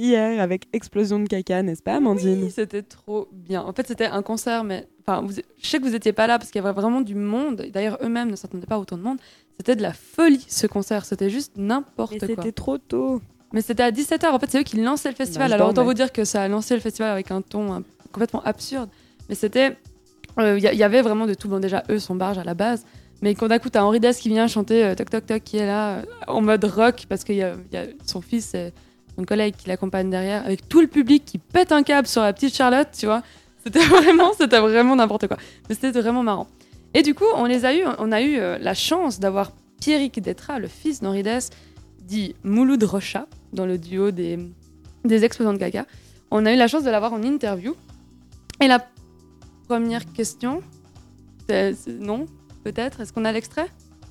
hier avec Explosion de caca, n'est-ce pas, Amandine ? Oui, c'était trop bien. En fait, c'était un concert, mais je sais que vous étiez pas là parce qu'il y avait vraiment du monde. D'ailleurs, eux-mêmes ne s'attendaient pas à autant de monde. C'était de la folie, ce concert. C'était juste n'importe quoi. C'était trop tôt. Mais c'était à 17h. En fait, c'est eux qui lançaient le festival. Alors, autant vous dire que ça a lancé le festival avec un ton complètement absurde. Mais c'était... Il y avait vraiment de tout. Bon, déjà, eux sont barges à la base. Mais quand d'un coup, t'as Henri Dess qui vient chanter Toc Toc Toc, qui est là, en mode rock, parce qu'il y a son fils et son collègue qui l'accompagne derrière, avec tout le public qui pète un câble sur la petite Charlotte, tu vois. C'était vraiment n'importe quoi. Mais c'était vraiment marrant. Et du coup, on a eu la chance d'avoir Pierrick Détrat, le fils d'Henri Dess, dit Mouloud Rocha, dans le duo des Explosants de caca. On a eu la chance de l'avoir en interview. Et la première question, non, peut-être, est-ce qu'on a l'extrait ?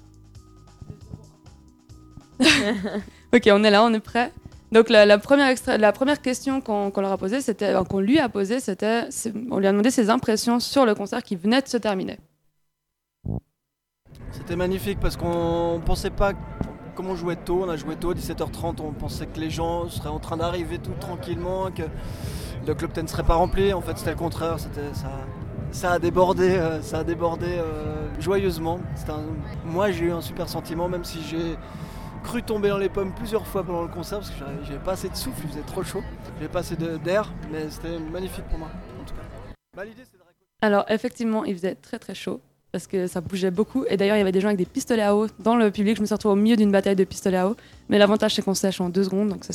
Ok, on est là, on est prêt. Donc la première question qu'on leur a posée, qu'on lui a posée, on lui a demandé ses impressions sur le concert qui venait de se terminer. C'était magnifique parce qu'on pensait pas, comme on jouait tôt, on a joué tôt, 17h30, on pensait que les gens seraient en train d'arriver tout tranquillement, que le Club 10 ne serait pas rempli. En fait, c'était le contraire, ça a débordé joyeusement. Moi, j'ai eu un super sentiment, même si j'ai cru tomber dans les pommes plusieurs fois pendant le concert parce que j'avais pas assez de souffle, il faisait trop chaud, j'avais pas assez d'air, mais c'était magnifique pour moi en tout cas. L'idée, c'est de récolter... Alors effectivement, il faisait très très chaud parce que ça bougeait beaucoup et d'ailleurs il y avait des gens avec des pistolets à eau dans le public. Je me suis retrouvée au milieu d'une bataille de pistolets à eau, mais l'avantage c'est qu'on sèche en 2 secondes, donc c'est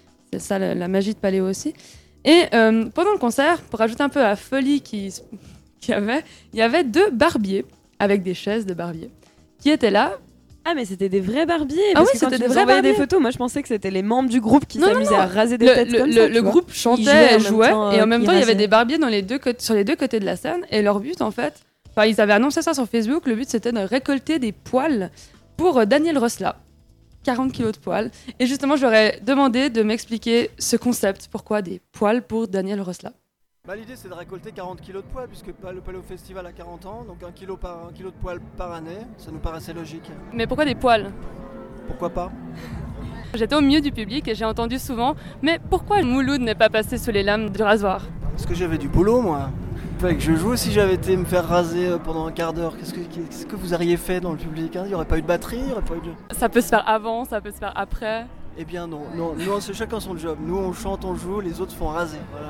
ça la magie de Paléo aussi. Et pendant le concert, pour rajouter un peu à la folie qu'il y avait 2 barbiers avec des chaises de barbiers qui étaient là. Ah, mais c'était des vrais barbiers. Ah oui, c'était des vrais barbiers. Des photos, moi je pensais que c'était les membres du groupe qui s'amusaient à raser des têtes comme ça. Le groupe chantait, jouait, et en même temps il y avait des barbiers sur les 2 côtés de la scène. Et leur but en fait, ils avaient annoncé ça sur Facebook, le but c'était de récolter des poils pour Daniel Rosla. 40 kilos de poils. Et justement, je leur ai demandé de m'expliquer ce concept. Pourquoi des poils pour Daniel Rosla ? L'idée c'est de récolter 40 kilos de poils puisque le Paléo Festival a 40 ans, donc 1 kilo de poils par année, ça nous paraissait logique. Mais pourquoi des poils ? Pourquoi pas ? J'étais au milieu du public et j'ai entendu souvent « Mais pourquoi Mouloud n'est pas passé sous les lames du rasoir ?» Parce que j'avais du boulot moi. Fait que je joue si j'avais été me faire raser pendant un quart d'heure. Qu'est-ce que vous auriez fait dans le public ? Il n'y aurait pas eu de batterie, il n'y aurait pas eu de... Ça peut se faire avant, ça peut se faire après. Eh bien non, c'est chacun son job. Nous on chante, on joue, les autres se font raser, voilà.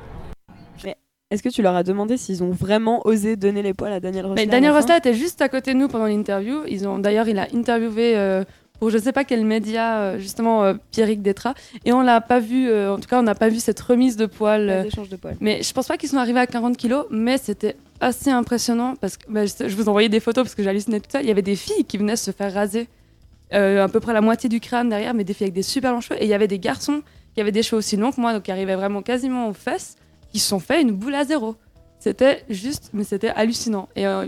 Est-ce que tu leur as demandé s'ils ont vraiment osé donner les poils à Daniel Rosla ? Mais Daniel Rosla était juste à côté de nous pendant l'interview. D'ailleurs, il a interviewé pour je sais pas quel média, justement Pierrick Détrat. Et on l'a pas vu, en tout cas, on n'a pas vu cette remise de poils. D'échange de poils. Mais je pense pas qu'ils sont arrivés à 40 kilos, mais c'était assez impressionnant parce que je vous envoyais des photos parce que j'hallucinais tout ça. Il y avait des filles qui venaient se faire raser à peu près la moitié du crâne derrière, mais des filles avec des super longs cheveux. Et il y avait des garçons qui avaient des cheveux aussi longs que moi, donc qui arrivaient vraiment quasiment aux fesses, qui se sont fait une boule à zéro. C'était hallucinant.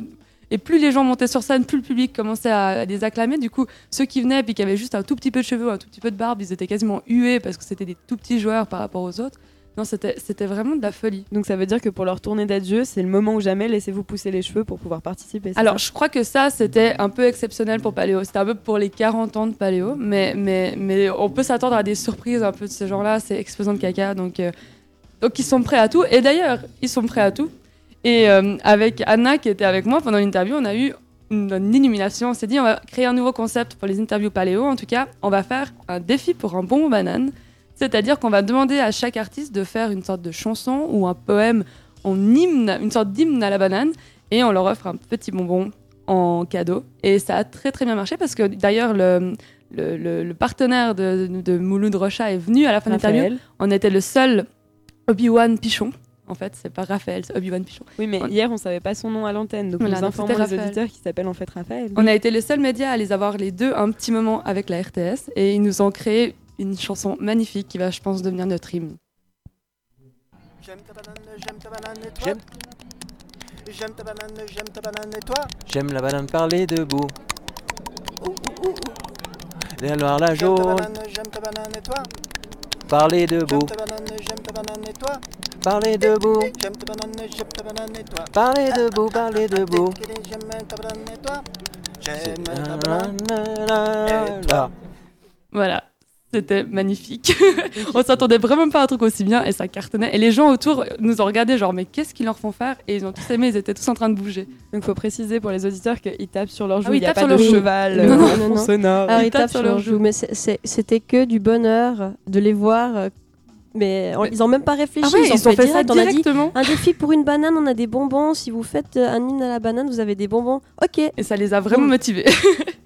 Et plus les gens montaient sur scène, plus le public commençait à les acclamer. Du coup, ceux qui venaient et qui avaient juste un tout petit peu de cheveux, un tout petit peu de barbe, ils étaient quasiment hués parce que c'était des tout petits joueurs par rapport aux autres. Non, c'était vraiment de la folie. Donc ça veut dire que pour leur tournée d'adieu, c'est le moment ou jamais, laissez-vous pousser les cheveux pour pouvoir participer. Alors, je crois que ça, c'était un peu exceptionnel pour Paléo. C'était un peu pour les 40 ans de Paléo. Mais on peut s'attendre à des surprises un peu de ce genre-là. C'est Explosion de caca. Donc ils sont prêts à tout. Et d'ailleurs, ils sont prêts à tout. Et avec Anna qui était avec moi pendant l'interview, on a eu une illumination. On s'est dit, on va créer un nouveau concept pour les interviews Paléo. En tout cas, on va faire un défi pour un bonbon banane. C'est-à-dire qu'on va demander à chaque artiste de faire une sorte de chanson ou un poème en hymne, une sorte d'hymne à la banane. Et on leur offre un petit bonbon en cadeau. Et ça a très très bien marché parce que d'ailleurs, le partenaire de Mouloud Rocha est venu à la fin de l'interview. On était le seul Obi-Wan Pichon. En fait, c'est pas Raphaël, c'est Obi-Wan Pichon. Oui, mais hier, on savait pas son nom à l'antenne, donc nous informons les auditeurs qui s'appellent en fait Raphaël. On a été les seuls médias à les avoir les deux un petit moment avec la RTS, et ils nous ont créé une chanson magnifique qui va, je pense, devenir notre hymne. J'aime ta banane et toi. J'aime ta banane et toi. J'aime la banane parler debout. La noire, la jaune. J'aime ta banane et toi. Parler debout. J'aime ta banane et toi. Parler debout. J'aime ta banane et toi. Parler debout, parler debout. J'aime ta banane et toi. J'aime ta banane et toi. Voilà. C'était magnifique. On s'attendait vraiment pas à un truc aussi bien et ça cartonnait. Et les gens autour nous ont regardé genre mais qu'est-ce qu'ils leur font faire? Et ils ont tous aimé, ils étaient tous en train de bouger. Donc il faut préciser pour les auditeurs qu'ils tapent sur leur joue. Ah oui, il n'y a ils pas tapent de sur leur joue. cheval Non, non, en non, fond non. sonore. Alors, Ils ils tapent sur leur joue, mais c'était que du bonheur de les voir. Mais ils n'ont même pas réfléchi. Ah ouais, ils ont fait ça direct. On a dit directement. un défi pour une banane, on a des bonbons. Si vous faites un hymne à la banane, vous avez des bonbons. Ok. Et ça les a vraiment motivés.